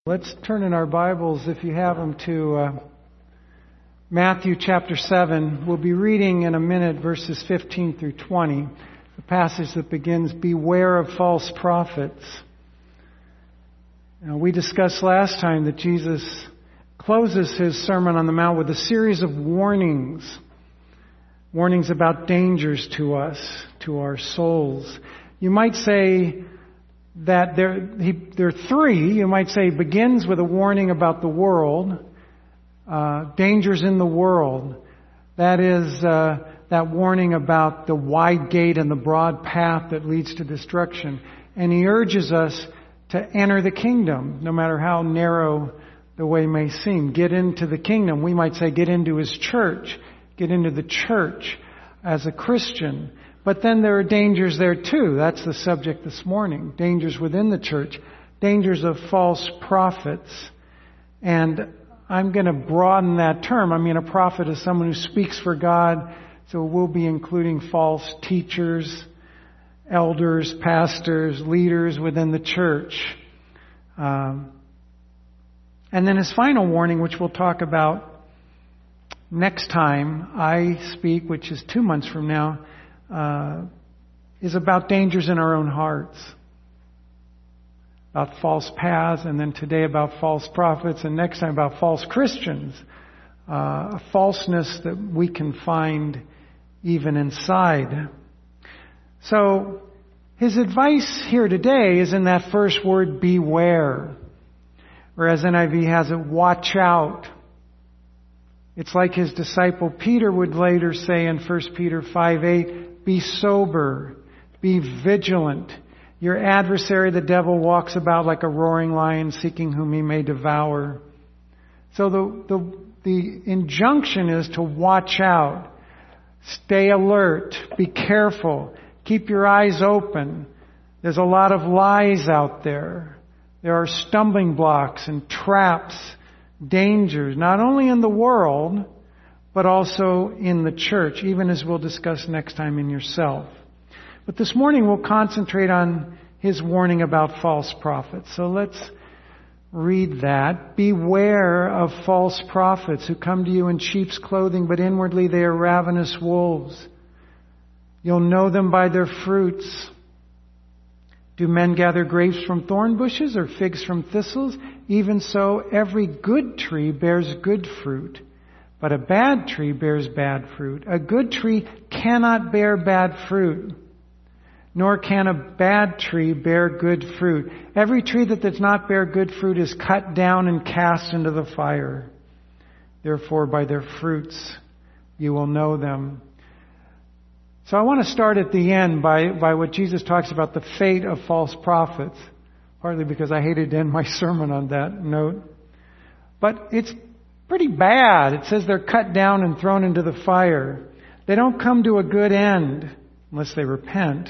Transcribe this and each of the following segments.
Let's turn in our Bibles, if you have them, to Matthew chapter 7. We'll be reading in a minute verses 15 through 20, the passage that begins, "Beware of false prophets." Now, we discussed last time that Jesus closes His Sermon on the Mount with a series of warnings. Warnings about dangers to us, to our souls. You might say that there are three. You might say begins with a warning about the world, dangers in the world. That is that warning about the wide gate and the broad path that leads to destruction. And He urges us to enter the kingdom, no matter how narrow the way may seem. Get into the kingdom. We might say get into His church. Get into the church as a Christian. But then there are dangers there too. That's the subject this morning. Dangers within the church. Dangers of false prophets. And I'm going to broaden that term. I mean, a prophet is someone who speaks for God. So we'll be including false teachers, elders, pastors, leaders within the church. And then His final warning, which we'll talk about next time I speak, which is 2 months from now, is about dangers in our own hearts. About false paths, and then today about false prophets, and next time about false Christians. A falseness that we can find even inside. So, His advice here today is in that first word, beware. Or as NIV has it, watch out. It's like His disciple Peter would later say in 1 Peter 5:8, be sober, be vigilant. Your adversary, the devil, walks about like a roaring lion seeking whom he may devour. So the injunction is to watch out. Stay alert. Be careful. Keep your eyes open. There's a lot of lies out there. There are stumbling blocks and traps, dangers, not only in the world, but also in the church, even as we'll discuss next time in yourself. But this morning we'll concentrate on His warning about false prophets. So let's read that. Beware of false prophets who come to you in sheep's clothing, but inwardly they are ravenous wolves. You'll know them by their fruits. Do men gather grapes from thorn bushes or figs from thistles? Even so, every good tree bears good fruit. But a bad tree bears bad fruit. A good tree cannot bear bad fruit, nor can a bad tree bear good fruit. Every tree that does not bear good fruit is cut down and cast into the fire. Therefore, by their fruits you will know them. So I want to start at the end by what Jesus talks about, the fate of false prophets. Partly because I hated to end my sermon on that note. But it's pretty bad. It says they're cut down and thrown into the fire. They don't come to a good end unless they repent.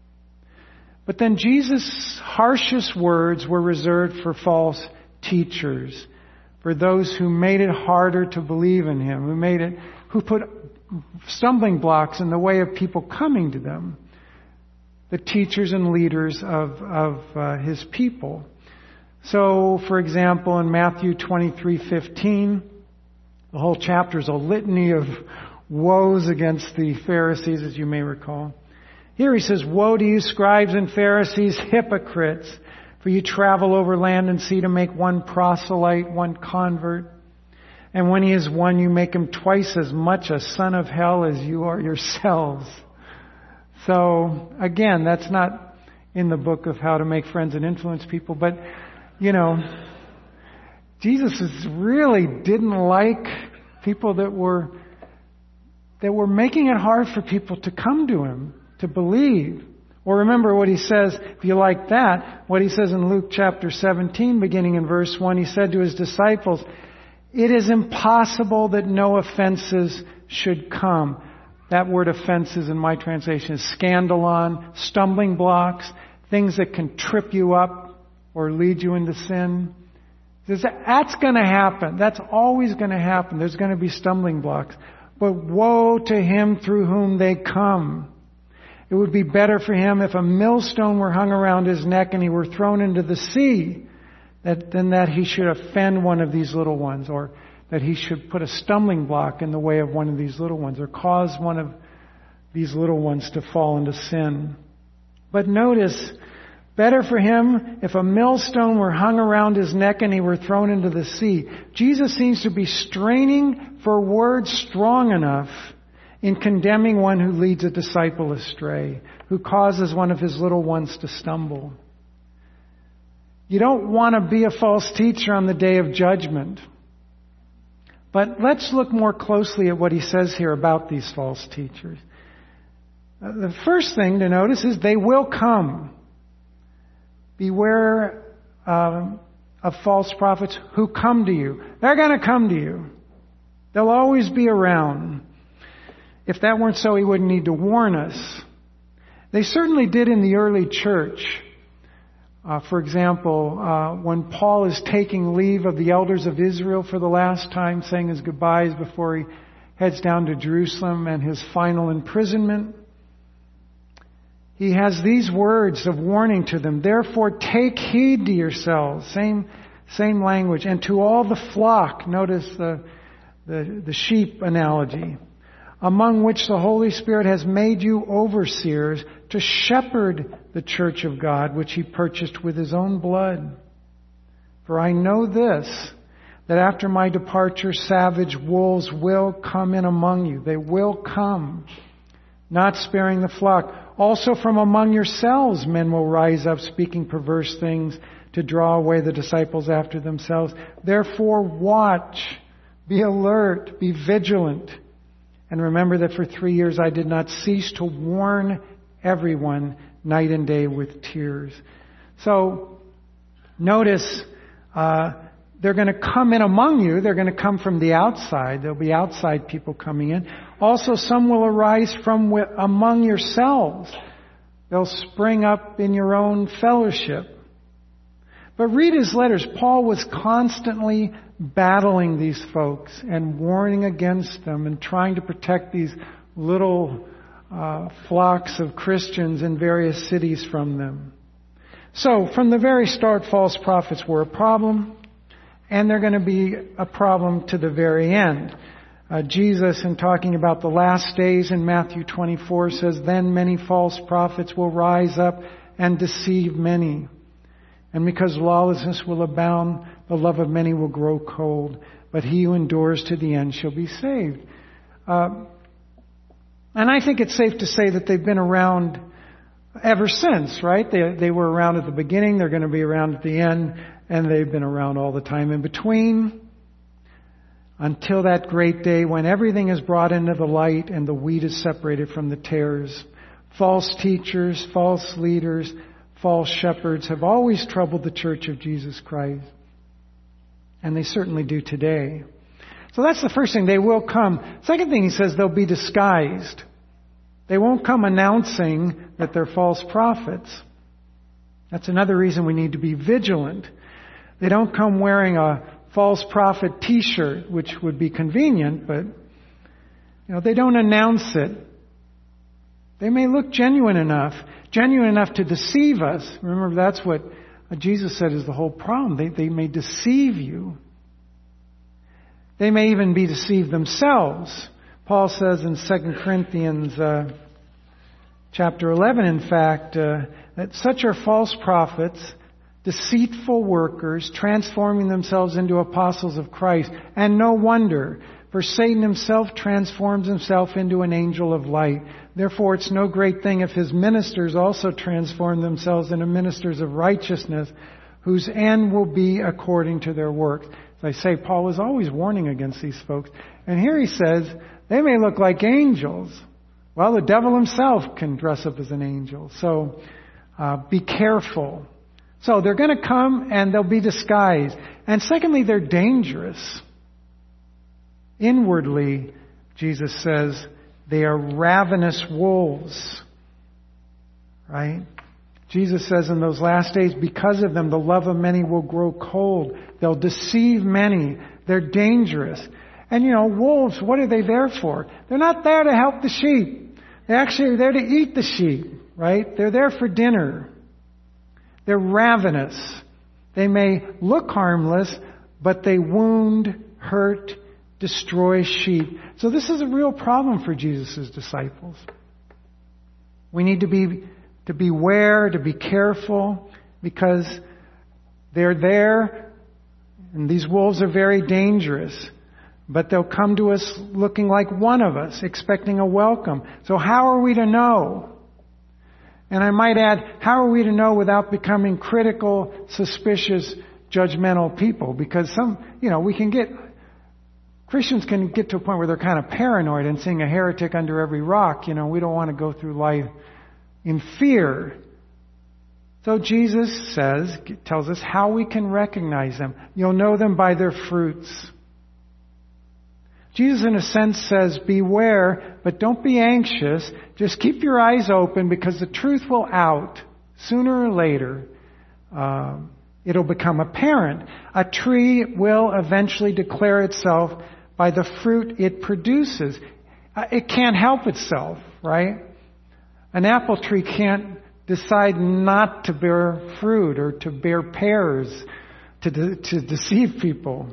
But then Jesus' harshest words were reserved for false teachers, for those who made it harder to believe in Him, who put stumbling blocks in the way of people coming to them, the teachers and leaders of His people. So, for example, in Matthew 23:15, the whole chapter is a litany of woes against the Pharisees, as you may recall. Here He says, "Woe to you, scribes and Pharisees, hypocrites! For you travel over land and sea to make one proselyte, one convert. And when he is one, you make him twice as much a son of hell as you are yourselves." So, again, that's not in the book of how to make friends and influence people, but Jesus really didn't like people that were making it hard for people to come to Him, to believe. Or remember what He says, if you like that, what He says in Luke chapter 17, beginning in verse 1, He said to His disciples, "It is impossible that no offenses should come." That word offenses in my translation is scandalon, stumbling blocks, things that can trip you up or lead you into sin. That's going to happen. That's always going to happen. There's going to be stumbling blocks. But woe to him through whom they come. It would be better for him if a millstone were hung around his neck and he were thrown into the sea than that he should offend one of these little ones, or that he should put a stumbling block in the way of one of these little ones, or cause one of these little ones to fall into sin. But notice, better for him if a millstone were hung around his neck and he were thrown into the sea. Jesus seems to be straining for words strong enough in condemning one who leads a disciple astray, who causes one of his little ones to stumble. You don't want to be a false teacher on the day of judgment. But let's look more closely at what he says here about these false teachers. The first thing to notice is they will come. Beware of false prophets who come to you. They're going to come to you. They'll always be around. If that weren't so, he wouldn't need to warn us. They certainly did in the early church. For example, when Paul is taking leave of the elders of Israel for the last time, saying his goodbyes before he heads down to Jerusalem and his final imprisonment, he has these words of warning to them. Therefore, take heed to yourselves. Same language. And to all the flock, notice the sheep analogy, among which the Holy Spirit has made you overseers to shepherd the church of God, which he purchased with his own blood. For I know this, that after my departure, savage wolves will come in among you. They will come, not sparing the flock. Also from among yourselves men will rise up, speaking perverse things to draw away the disciples after themselves. Therefore watch, be alert, be vigilant. And remember that for 3 years I did not cease to warn everyone night and day with tears. So, notice, they're going to come in among you. They're going to come from the outside. There'll be outside people coming in. Also, some will arise from among yourselves. They'll spring up in your own fellowship. But read his letters. Paul was constantly battling these folks and warning against them and trying to protect these little flocks of Christians in various cities from them. So, from the very start, false prophets were a problem, and they're going to be a problem to the very end. Jesus, in talking about the last days in Matthew 24, says, "Then many false prophets will rise up and deceive many. And because lawlessness will abound, the love of many will grow cold. But he who endures to the end shall be saved." And I think it's safe to say that they've been around ever since, right? They were around at the beginning, they're going to be around at the end, and they've been around all the time in between, until that great day when everything is brought into the light and the wheat is separated from the tares. False teachers, false leaders, false shepherds have always troubled the Church of Jesus Christ. And they certainly do today. So that's the first thing. They will come. Second thing he says, they'll be disguised. They won't come announcing that they're false prophets. That's another reason we need to be vigilant. They don't come wearing a false prophet t-shirt, which would be convenient, but they don't announce it. They may look genuine enough to deceive us. Remember, that's what Jesus said is the whole problem. They may deceive you. They may even be deceived themselves. Paul says in 2 Corinthians chapter 11, in fact, that such are false prophets, deceitful workers, transforming themselves into apostles of Christ. And no wonder, for Satan himself transforms himself into an angel of light. Therefore, it's no great thing if his ministers also transform themselves into ministers of righteousness, whose end will be according to their works. As I say, Paul was always warning against these folks. And here he says, they may look like angels. Well, the devil himself can dress up as an angel. So, be careful. So, they're going to come and they'll be disguised. And secondly, they're dangerous. Inwardly, Jesus says, they are ravenous wolves. Right? Jesus says in those last days, because of them, the love of many will grow cold. They'll deceive many. They're dangerous. And wolves, what are they there for? They're not there to help the sheep. They're actually there to eat the sheep, right? They're there for dinner. They're ravenous. They may look harmless, but they wound, hurt, destroy sheep. So this is a real problem for Jesus' disciples. We need to beware, to be careful, because they're there, and these wolves are very dangerous. But they'll come to us looking like one of us, expecting a welcome. So how are we to know? And I might add, how are we to know without becoming critical, suspicious, judgmental people? Because Christians can get to a point where they're kind of paranoid and seeing a heretic under every rock. We don't want to go through life in fear. So Jesus tells us how we can recognize them. You'll know them by their fruits. Jesus, in a sense, says, beware, but don't be anxious. Just keep your eyes open, because the truth will out. Sooner or later, it'll become apparent. A tree will eventually declare itself by the fruit it produces. It can't help itself, right? An apple tree can't decide not to bear fruit or to bear pears to deceive people.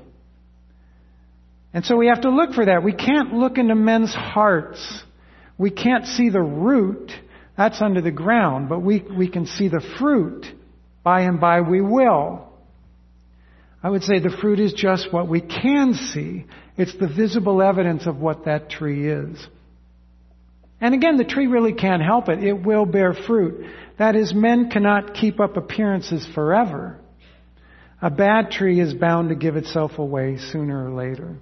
And so we have to look for that. We can't look into men's hearts. We can't see the root. That's under the ground. But we can see the fruit. By and by we will. I would say the fruit is just what we can see. It's the visible evidence of what that tree is. And again, the tree really can't help it. It will bear fruit. That is, men cannot keep up appearances forever. A bad tree is bound to give itself away sooner or later.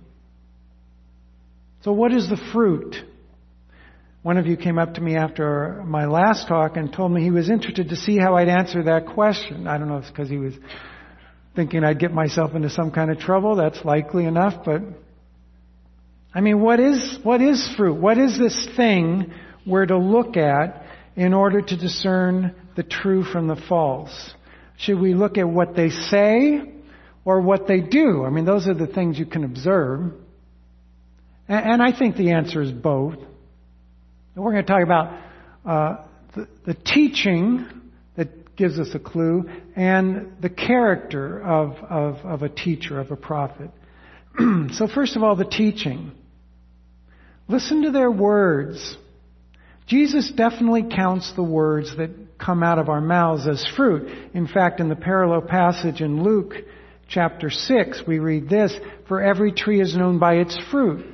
So what is the fruit? One of you came up to me after my last talk and told me he was interested to see how I'd answer that question. I don't know if it's because he was thinking I'd get myself into some kind of trouble. That's likely enough, but what is fruit? What is this thing we're to look at in order to discern the true from the false? Should we look at what they say or what they do? Those are the things you can observe. And I think the answer is both. And we're going to talk about the teaching that gives us a clue and the character of a teacher, of a prophet. So first of all, the teaching. Listen to their words. Jesus definitely counts the words that come out of our mouths as fruit. In fact, in the parallel passage in Luke chapter 6, we read this, "For every tree is known by its fruit.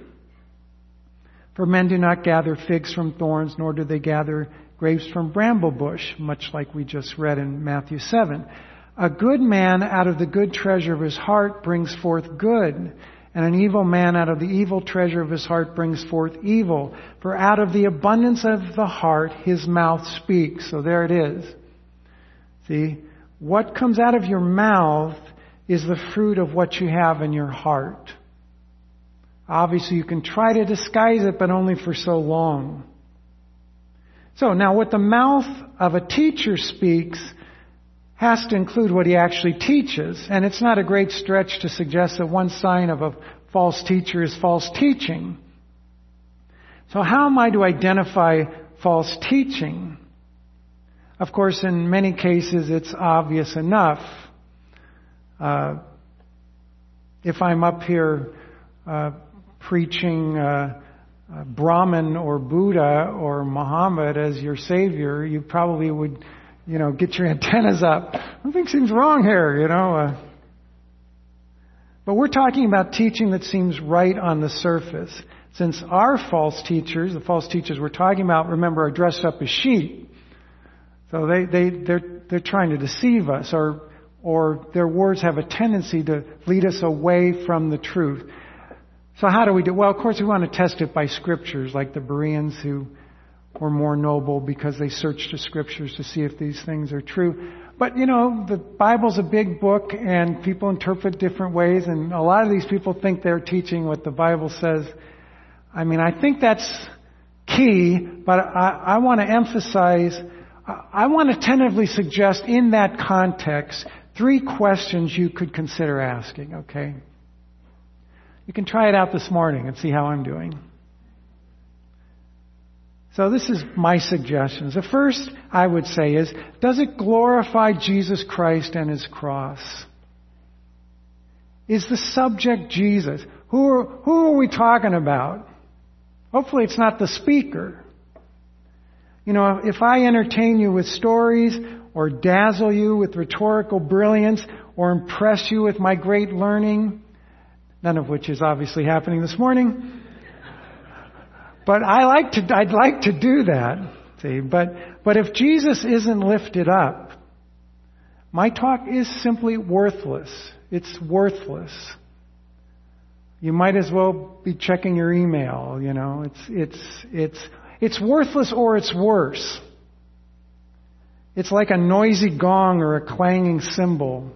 For men do not gather figs from thorns, nor do they gather grapes from bramble bush," much like we just read in Matthew 7. "A good man out of the good treasure of his heart brings forth good, and an evil man out of the evil treasure of his heart brings forth evil. For out of the abundance of the heart his mouth speaks." So there it is. See, what comes out of your mouth is the fruit of what you have in your heart. Obviously, you can try to disguise it, but only for so long. So now what the mouth of a teacher speaks has to include what he actually teaches. And it's not a great stretch to suggest that one sign of a false teacher is false teaching. So how am I to identify false teaching? Of course, in many cases, it's obvious enough. If I'm up here preaching Brahman or Buddha or Muhammad as your savior, you probably would, get your antennas up. Something seems wrong here, But we're talking about teaching that seems right on the surface. Since our false teachers, the false teachers we're talking about, remember, are dressed up as sheep. So they're trying to deceive us, or their words have a tendency to lead us away from the truth. So how do we do? Well, of course, we want to test it by scriptures, like the Bereans who were more noble because they searched the scriptures to see if these things are true. But, the Bible's a big book and people interpret different ways, and a lot of these people think they're teaching what the Bible says. I think that's key, but I want to emphasize, I want to tentatively suggest in that context 3 questions you could consider asking, okay? You can try it out this morning and see how I'm doing. So this is my suggestions. The first I would say is, does it glorify Jesus Christ and His cross? Is the subject Jesus? Who are we talking about? Hopefully it's not the speaker. You know, if I entertain you with stories or dazzle you with rhetorical brilliance or impress you with my great learning, none of which is obviously happening this morning, but I'd like to do that. See, but if Jesus isn't lifted up, my talk is simply worthless. It's worthless. You might as well be checking your email, you know. It's worthless, or it's worse. It's like a noisy gong or a clanging cymbal.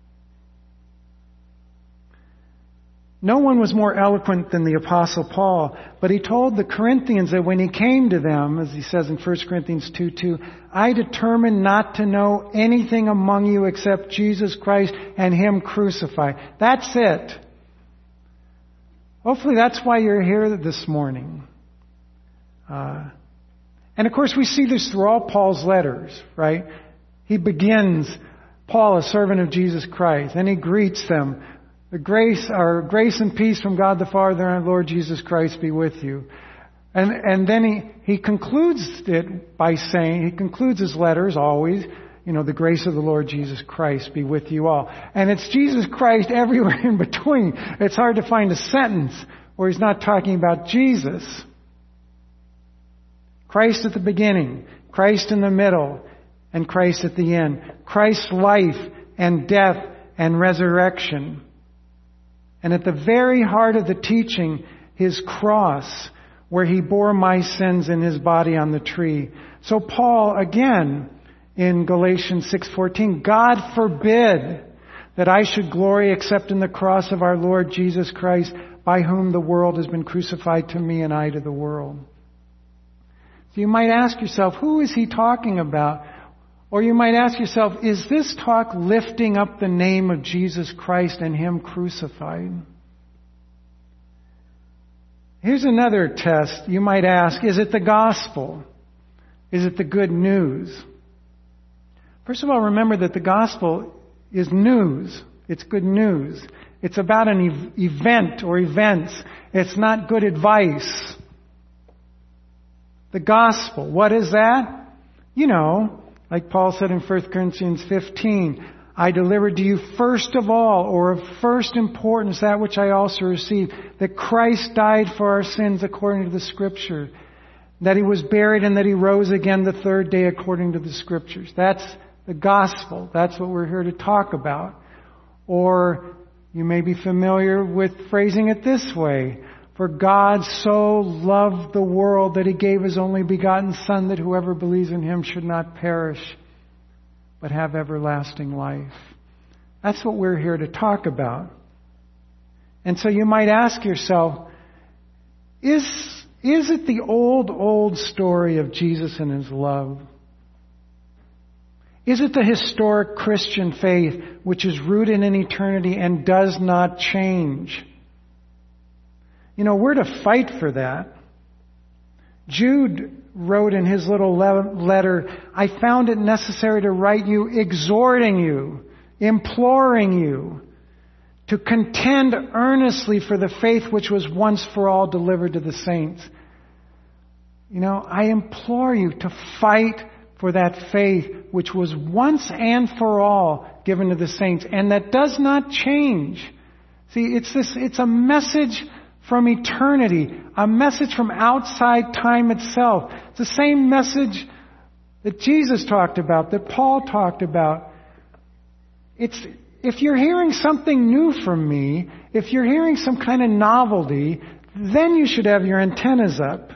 No one was more eloquent than the Apostle Paul, but he told the Corinthians that when he came to them, as he says in 1 Corinthians 2:2, I determined not to know anything among you except Jesus Christ and Him crucified. That's it. Hopefully that's why you're here this morning. And of course we see this through all Paul's letters, right? He begins, Paul, a servant of Jesus Christ, and he greets them. The grace and peace from God the Father and our Lord Jesus Christ be with you. And then he concludes it by saying, he concludes his letters always, you know, the grace of the Lord Jesus Christ be with you all. And it's Jesus Christ everywhere in between. It's hard to find a sentence where he's not talking about Jesus. Christ at the beginning, Christ in the middle, and Christ at the end. Christ's life and death and resurrection. And at the very heart of the teaching, His cross, where He bore my sins in His body on the tree. So Paul, again, in Galatians 6:14, God forbid that I should glory except in the cross of our Lord Jesus Christ, by whom the world has been crucified to me and I to the world. So you might ask yourself, who is he talking about? Or you might ask yourself, is this talk lifting up the name of Jesus Christ and Him crucified? Here's another test. You might ask, is it the gospel? Is it the good news? First of all, remember that the gospel is news. It's good news. It's about an event or events. It's not good advice. The gospel, what is that? You know, like Paul said in 1 Corinthians 15, I delivered to you first of all, or of first importance, that which I also received, that Christ died for our sins according to the Scripture, that He was buried and that He rose again the third day according to the Scriptures. That's the gospel. That's what we're here to talk about. Or you may be familiar with phrasing it this way. For God so loved the world that He gave His only begotten Son, that whoever believes in Him should not perish, but have everlasting life. That's what we're here to talk about. And so you might ask yourself, is it the old story of Jesus and His love? Is it the historic Christian faith which is rooted in eternity and does not change? You know, we're to fight for that. Jude wrote in his little letter, I found it necessary to write you, exhorting you, imploring you, to contend earnestly for the faith which was once for all delivered to the saints. You know, I implore you to fight for that faith which was once and for all given to the saints, and that does not change. See, it's a message from eternity, a message from outside time itself. It's the same message that Jesus talked about, that Paul talked about. If you're hearing something new from me, if you're hearing some kind of novelty, then you should have your antennas up.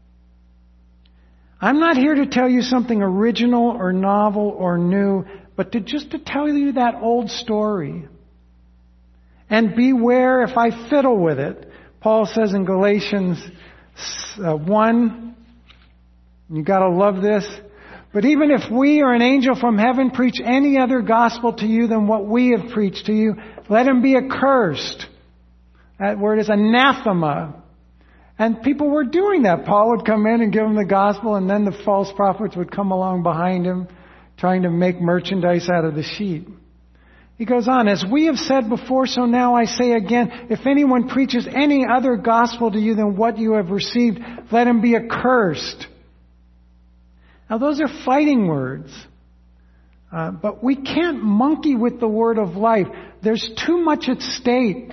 I'm not here to tell you something original or novel or new, but just to tell you that old story. And beware if I fiddle with it. Paul says in Galatians 1, you gotta love this, but even if we or an angel from heaven preach any other gospel to you than what we have preached to you, let him be accursed. That word is anathema. And people were doing that. Paul would come in and give them the gospel, and then the false prophets would come along behind him, trying to make merchandise out of the sheep. He goes on, as we have said before, so now I say again, if anyone preaches any other gospel to you than what you have received, let him be accursed. Now those are fighting words. But we can't monkey with the word of life. There's too much at stake.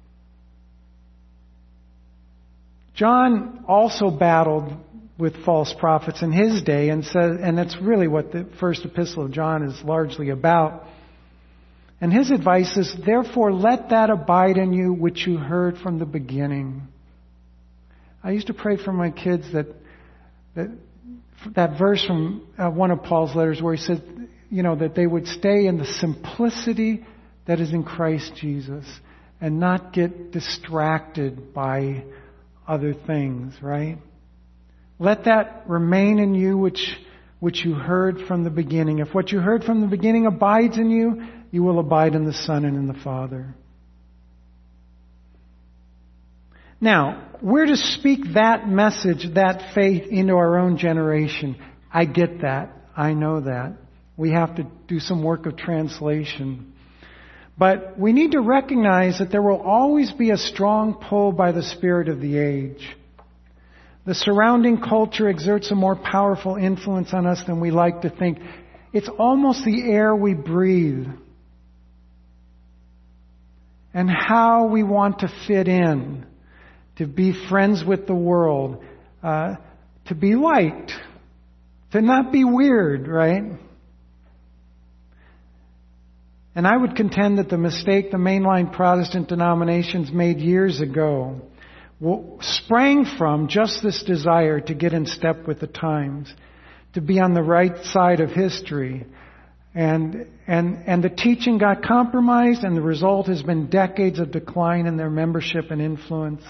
John also battled with false prophets in his day and that's really what the first epistle of John is largely about. And his advice is, therefore let that abide in you which you heard from the beginning. I used to pray for my kids that verse from one of Paul's letters where he said, that they would stay in the simplicity that is in Christ Jesus and not get distracted by other things, right? Let that remain in you which you heard from the beginning. If what you heard from the beginning abides in you, you will abide in the Son and in the Father. Now, we're to speak that message, that faith into our own generation. I get that. I know that. We have to do some work of translation. But we need to recognize that there will always be a strong pull by the spirit of the age. The surrounding culture exerts a more powerful influence on us than we like to think. It's almost the air we breathe. And how we want to fit in, to be friends with the world, to be liked, to not be weird, right? And I would contend that the mistake the mainline Protestant denominations made years ago sprang from just this desire to get in step with the times, to be on the right side of history. And the teaching got compromised, and the result has been decades of decline in their membership and influence.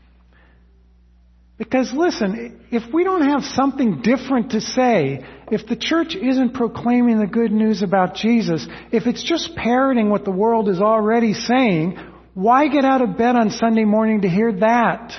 Because listen, if we don't have something different to say, if the church isn't proclaiming the good news about Jesus, if it's just parroting what the world is already saying, why get out of bed on Sunday morning to hear that?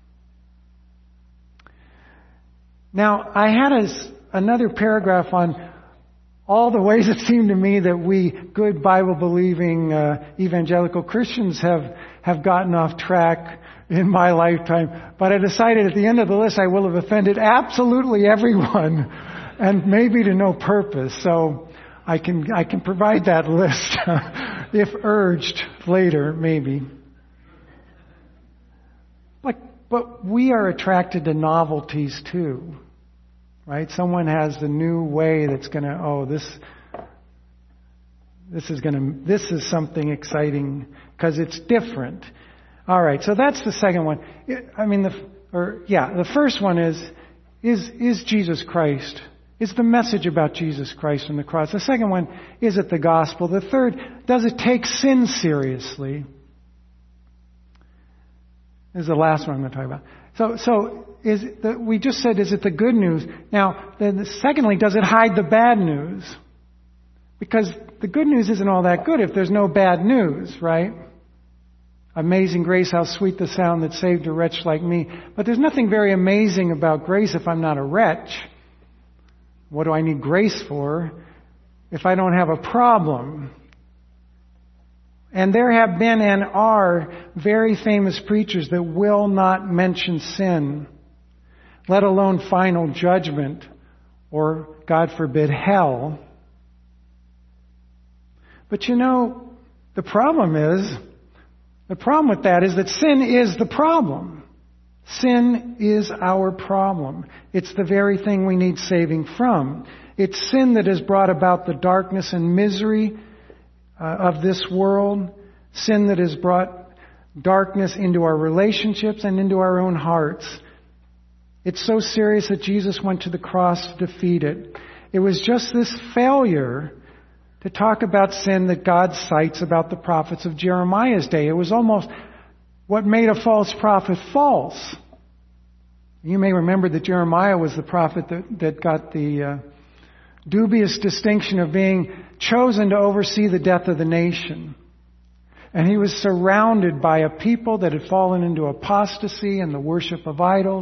Now, I had another paragraph on all the ways it seemed to me that we good Bible-believing evangelical Christians have gotten off track in my lifetime. But I decided at the end of the list I will have offended absolutely everyone, and maybe to no purpose. So I can provide that list if urged later, maybe. But we are attracted to novelties too, right? Someone has the new way that's going to, this is something exciting because it's different. All right, so that's the second one. The first one is Jesus Christ? Is the message about Jesus Christ on the cross? The second one, is it the gospel? The third, does it take sin seriously? This is the last one I'm going to talk about. We just said, is it the good news? Now, then secondly, does it hide the bad news? Because the good news isn't all that good if there's no bad news, right? Amazing grace, how sweet the sound that saved a wretch like me. But there's nothing very amazing about grace if I'm not a wretch. What do I need grace for if I don't have a problem? And there have been and are very famous preachers that will not mention sin, let alone final judgment or, God forbid, hell. But the problem with that is that sin is the problem. Sin is our problem. It's the very thing we need saving from. It's sin that has brought about the darkness and misery of this world. Sin that has brought darkness into our relationships and into our own hearts. It's so serious that Jesus went to the cross to defeat it. It was just this failure to talk about sin that God cites about the prophets of Jeremiah's day. It was almost what made a false prophet false. You may remember that Jeremiah was the prophet that got the dubious distinction of being chosen to oversee the death of the nation. And he was surrounded by a people that had fallen into apostasy and the worship of idols.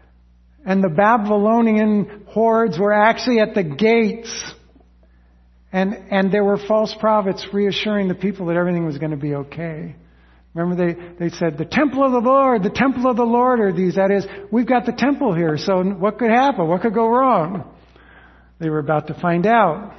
And the Babylonian hordes were actually at the gates. And there were false prophets reassuring the people that everything was going to be okay. Remember they said, the temple of the Lord are these. That is, we've got the temple here, so what could happen? What could go wrong? They were about to find out.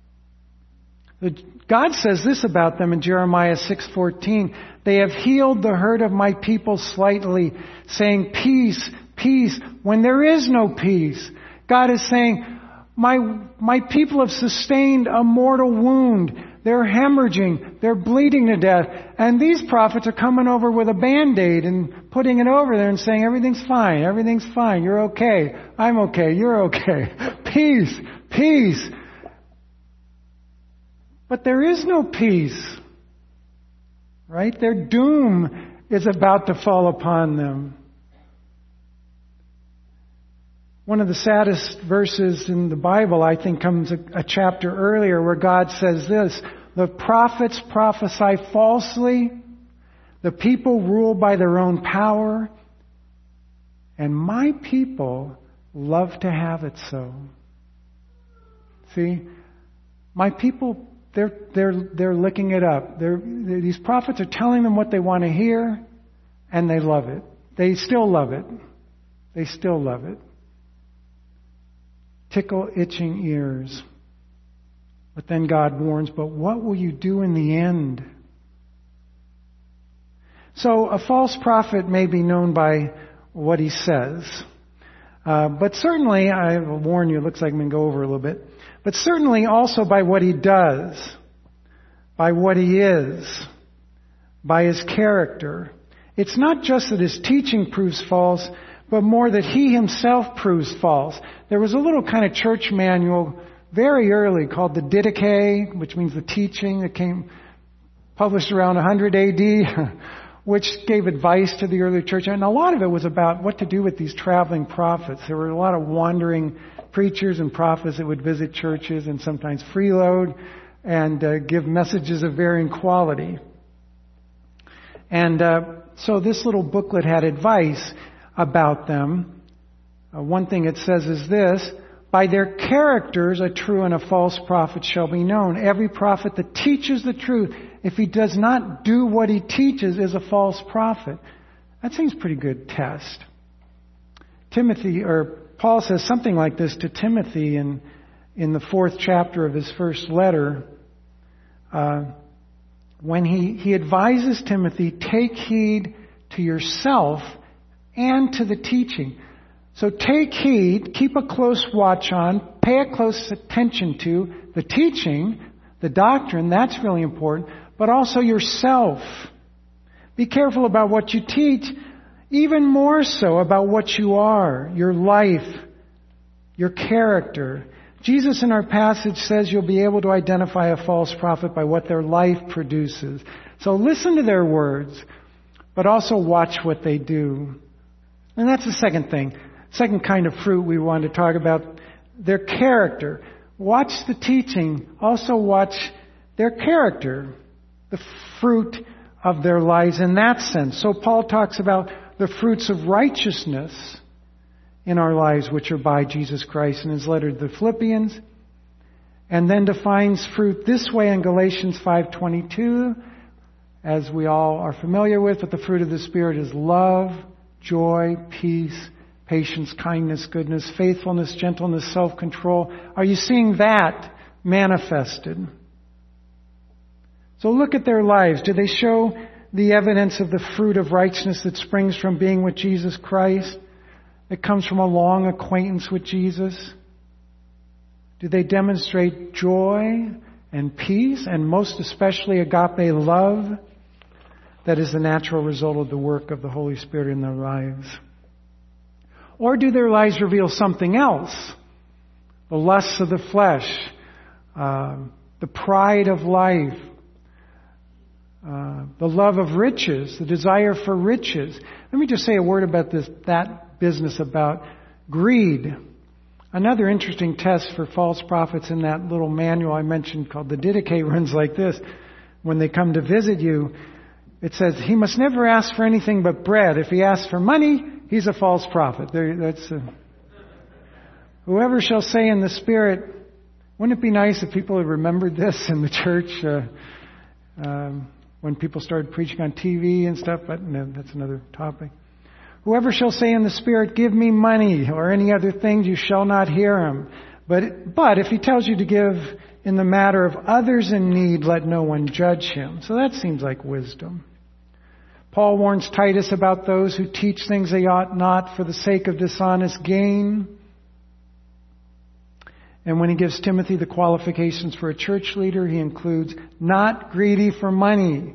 God says this about them in Jeremiah 6:14. They have healed the hurt of my people slightly, saying, peace, peace, when there is no peace. God is saying, my people have sustained a mortal wound. They're hemorrhaging. They're bleeding to death. And these prophets are coming over with a Band-Aid and putting it over there and saying, everything's fine. Everything's fine. You're okay. I'm okay. You're okay. Peace. Peace. But there is no peace. Right? Their doom is about to fall upon them. One of the saddest verses in the Bible, I think, comes a chapter earlier where God says this, the prophets prophesy falsely, the people rule by their own power, and my people love to have it so. See, my people, they're licking it up. These prophets are telling them what they want to hear, and they love it. They still love it. They still love it. Tickle itching ears. But then God warns, but what will you do in the end? So a false prophet may be known by what he says. But certainly, I will warn you, it looks like I'm going to go over a little bit. But certainly also by what he does, by what he is, by his character. It's not just that his teaching proves false, but more that he himself proves false. There was a little kind of church manual very early called the Didache, which means the teaching, that came published around 100 AD, which gave advice to the early church. And a lot of it was about what to do with these traveling prophets. There were a lot of wandering preachers and prophets that would visit churches and sometimes freeload and give messages of varying quality. And so this little booklet had advice about them. One thing it says is this, by their characters a true and a false prophet shall be known. Every prophet that teaches the truth, if he does not do what he teaches, is a false prophet. That seems pretty good test. Paul says something like this to Timothy in the 4th chapter of his first letter. When he advises Timothy, take heed to yourself and to the teaching. So take heed, keep a close watch on, pay a close attention to the teaching, the doctrine, that's really important, but also yourself. Be careful about what you teach, even more so about what you are, your life, your character. Jesus in our passage says you'll be able to identify a false prophet by what their life produces. So listen to their words, but also watch what they do. And that's the second thing. Second kind of fruit we want to talk about, their character. Watch the teaching. Also watch their character, the fruit of their lives in that sense. So Paul talks about the fruits of righteousness in our lives, which are by Jesus Christ, in his letter to the Philippians. And then defines fruit this way in Galatians 5:22, as we all are familiar with, but the fruit of the Spirit is love, joy, peace, patience, kindness, goodness, faithfulness, gentleness, self-control. Are you seeing that manifested? So look at their lives. Do they show the evidence of the fruit of righteousness that springs from being with Jesus Christ? It comes from a long acquaintance with Jesus? Do they demonstrate joy and peace, and most especially agape love that is the natural result of the work of the Holy Spirit in their lives? Or do their lives reveal something else? The lusts of the flesh, the pride of life, the love of riches, the desire for riches. Let me just say a word about that business about greed. Another interesting test for false prophets in that little manual I mentioned called the Didache runs like this. When they come to visit you, it says, he must never ask for anything but bread. If he asks for money, he's a false prophet. Whoever shall say in the Spirit, Wouldn't it be nice if people had remembered this in the church when people started preaching on TV and stuff? But no, that's another topic. Whoever shall say in the Spirit, give me money, or any other things, you shall not hear him. But if he tells you to give in the matter of others in need, let no one judge him. So that seems like wisdom. Paul warns Titus about those who teach things they ought not for the sake of dishonest gain. And when he gives Timothy the qualifications for a church leader, he includes not greedy for money.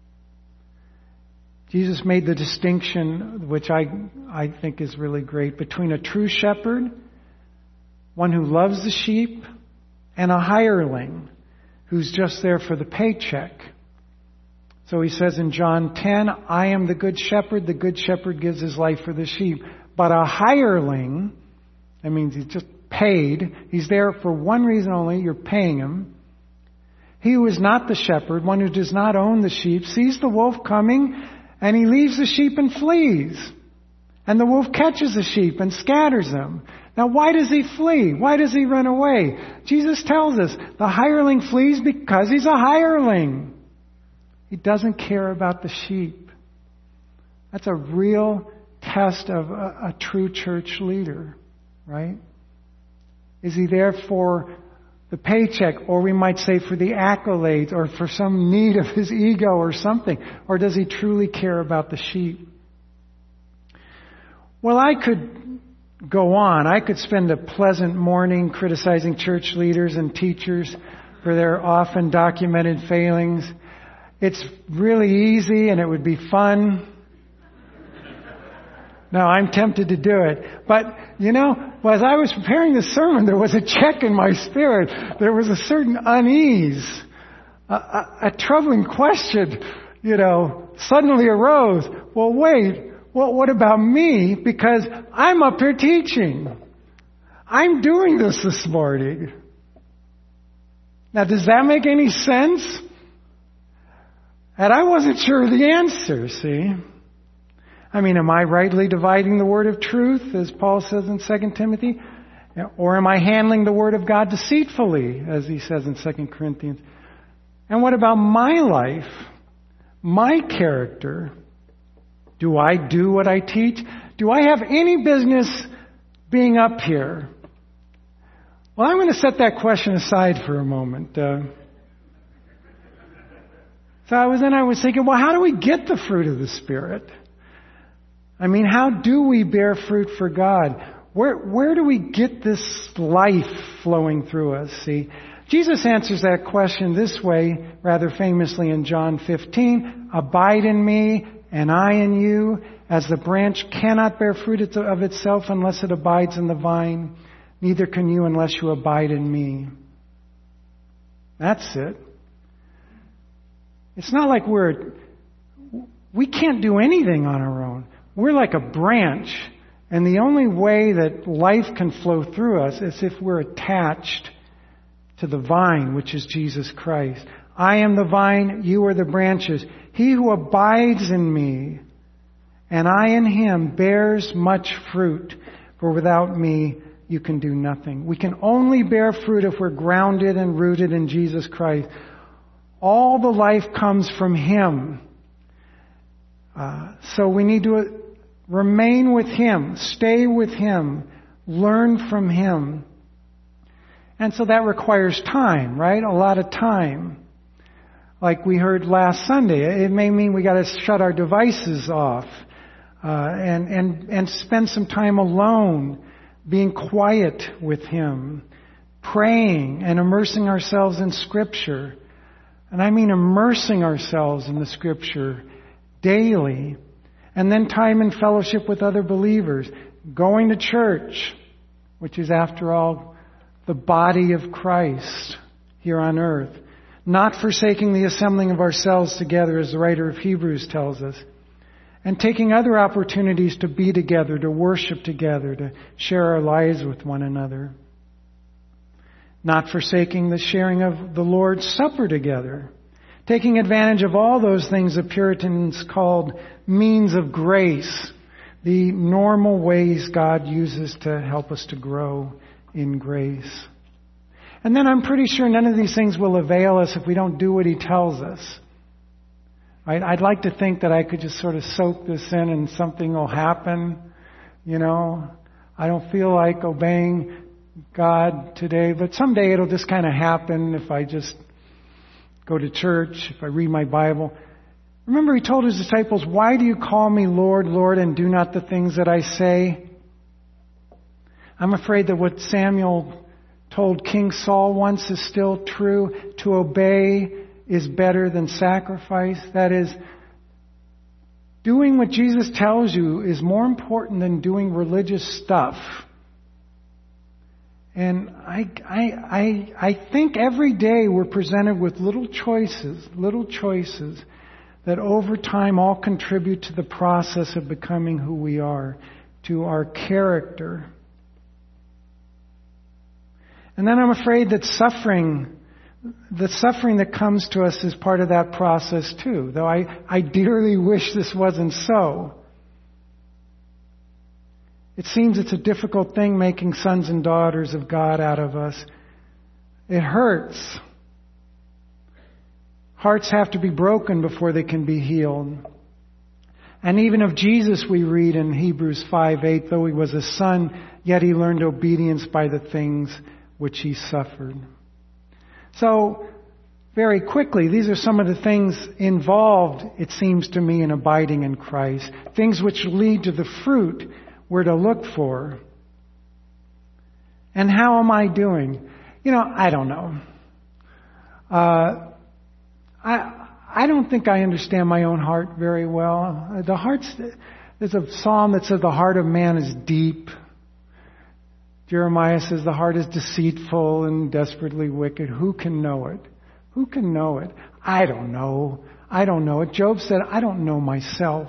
Jesus made the distinction, which I think is really great, between a true shepherd, one who loves the sheep, and a hireling who's just there for the paycheck. So he says in John 10, I am the good shepherd gives his life for the sheep. But a hireling, that means he's just paid, he's there for one reason only, you're paying him. He who is not the shepherd, one who does not own the sheep, sees the wolf coming, and he leaves the sheep and flees. And the wolf catches the sheep and scatters them. Now why does he flee? Why does he run away? Jesus tells us the hireling flees because he's a hireling. He doesn't care about the sheep. That's a real test of a true church leader, right? Is he there for the paycheck, or we might say for the accolades, or for some need of his ego or something? Or does he truly care about the sheep? Well, I could go on. I could spend a pleasant morning criticizing church leaders and teachers for their often documented failings. It's really easy and it would be fun. No, I'm tempted to do it. But, as I was preparing this sermon, there was a check in my spirit. There was a certain unease. A troubling question, suddenly arose. Well, wait, what about me? Because I'm up here teaching. I'm doing this morning. Now, does that make any sense? And I wasn't sure of the answer, see? Am I rightly dividing the word of truth, as Paul says in 2 Timothy? Or am I handling the word of God deceitfully, as he says in 2 Corinthians? And what about my life? My character? Do I do what I teach? Do I have any business being up here? Well, I'm going to set that question aside for a moment. So I was thinking, well, how do we get the fruit of the Spirit? How do we bear fruit for God? Where do we get this life flowing through us? See, Jesus answers that question this way, rather famously in John 15. Abide in me, and I in you, as the branch cannot bear fruit of itself unless it abides in the vine. Neither can you unless you abide in me. That's it. It's not like we can't do anything on our own. We're like a branch, and the only way that life can flow through us is if we're attached to the vine, which is Jesus Christ. I am the vine, you are the branches. He who abides in me, and I in him, bears much fruit, for without me you can do nothing. We can only bear fruit if we're grounded and rooted in Jesus Christ. All the life comes from him. So we need to remain with him, stay with him, learn from him. And so that requires time, right? A lot of time. Like we heard last Sunday, it may mean we got to shut our devices off and spend some time alone, being quiet with him, praying and immersing ourselves in Scripture. And I mean immersing ourselves in the Scripture daily. And then time in fellowship with other believers. Going to church, which is after all the body of Christ here on earth. Not forsaking the assembling of ourselves together, as the writer of Hebrews tells us. And taking other opportunities to be together, to worship together, to share our lives with one another. Not forsaking the sharing of the Lord's Supper together. Taking advantage of all those things the Puritans called means of grace. The normal ways God uses to help us to grow in grace. And then I'm pretty sure none of these things will avail us if we don't do what He tells us. Right? I'd like to think that I could just sort of soak this in and something will happen. You know, I don't feel like obeying God today, but someday it'll just kind of happen if I just go to church, if I read my Bible. Remember, He told His disciples, "Why do you call me Lord, Lord, and do not the things that I say?" I'm afraid that what Samuel told King Saul once is still true. To obey is better than sacrifice. That is, doing what Jesus tells you is more important than doing religious stuff. And I think every day we're presented with little choices that over time all contribute to the process of becoming who we are, to our character. And then I'm afraid that the suffering that comes to us is part of that process too, though I dearly wish this wasn't so. It seems it's a difficult thing making sons and daughters of God out of us. It hurts. Hearts have to be broken before they can be healed. And even of Jesus we read in Hebrews 5:8, though He was a son, yet He learned obedience by the things which He suffered. So, very quickly, these are some of the things involved, it seems to me, in abiding in Christ. Things which lead to the fruit we're to look for. And how am I doing? You know, I don't know. I don't think I understand my own heart very well. There's a psalm that says the heart of man is deep. Jeremiah says the heart is deceitful and desperately wicked. Who can know it? Who can know it? I don't know. I don't know it. Job said, I don't know myself.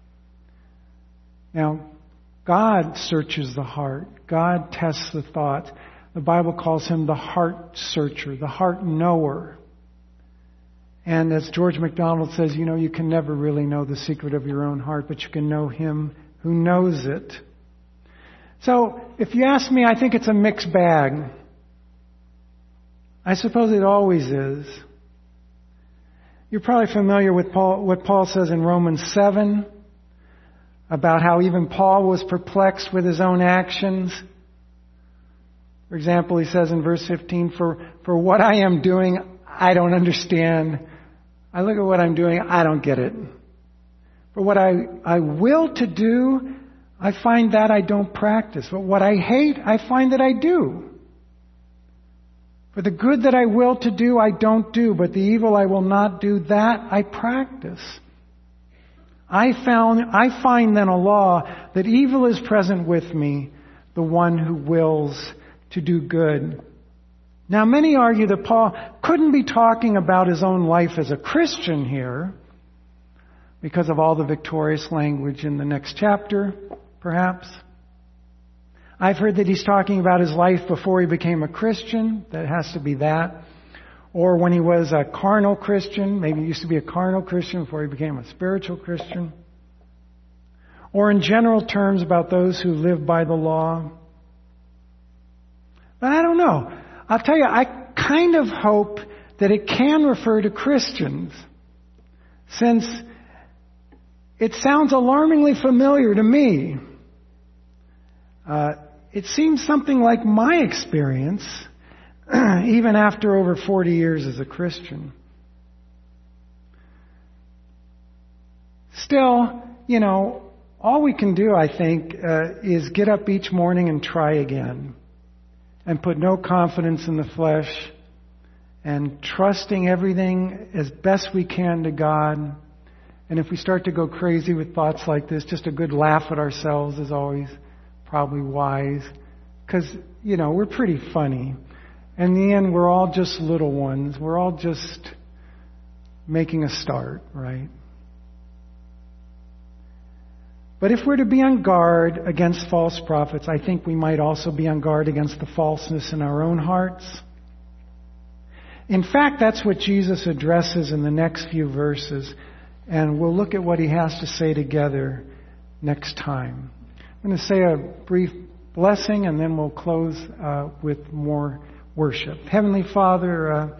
Now, God searches the heart. God tests the thoughts. The Bible calls Him the heart searcher, the heart knower. And as George MacDonald says, you know, you can never really know the secret of your own heart, but you can know Him who knows it. So, if you ask me, I think it's a mixed bag. I suppose it always is. You're probably familiar with what Paul says in Romans 7 about how even Paul was perplexed with his own actions. For example, he says in verse 15, for what I am doing, I don't understand. I look at what I'm doing, I don't get it. For what I will to do, I find that I don't practice. But what I hate, I find that I do. For the good that I will to do, I don't do. But the evil I will not do, that I practice. I find then a law that evil is present with me, the one who wills to do good. Now, many argue that Paul couldn't be talking about his own life as a Christian here because of all the victorious language in the next chapter, perhaps. I've heard that he's talking about his life before he became a Christian. That has to be that. Or when he was a carnal Christian. Maybe he used to be a carnal Christian before he became a spiritual Christian. Or in general terms about those who live by the law. But I don't know. I'll tell you, I kind of hope that it can refer to Christians, since it sounds alarmingly familiar to me. It seems something like my experience, even after over 40 years as a Christian. Still, you know, all we can do, I think, is get up each morning and try again. And put no confidence in the flesh. And trusting everything as best we can to God. And if we start to go crazy with thoughts like this, just a good laugh at ourselves is always probably wise. Because, you know, we're pretty funny. In the end, we're all just little ones. We're all just making a start, right? But if we're to be on guard against false prophets, I think we might also be on guard against the falseness in our own hearts. In fact, that's what Jesus addresses in the next few verses. And we'll look at what He has to say together next time. I'm going to say a brief blessing and then we'll close with more worship. Heavenly Father,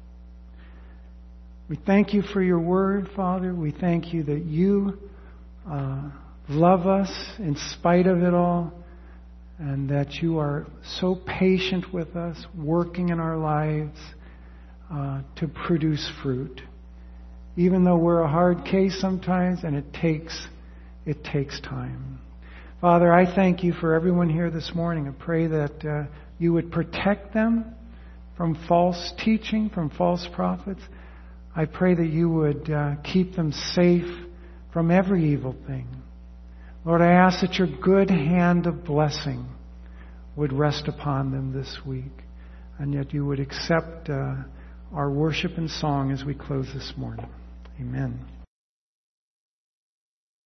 we thank you for your word, Father. We thank you that you love us in spite of it all, and that you are so patient with us, working in our lives to produce fruit. Even though we're a hard case sometimes, and it takes time. Father, I thank you for everyone here this morning. I pray that you would protect them from false teaching, from false prophets. I pray that you would keep them safe from every evil thing. Lord, I ask that your good hand of blessing would rest upon them this week, and that you would accept our worship and song as we close this morning. Amen.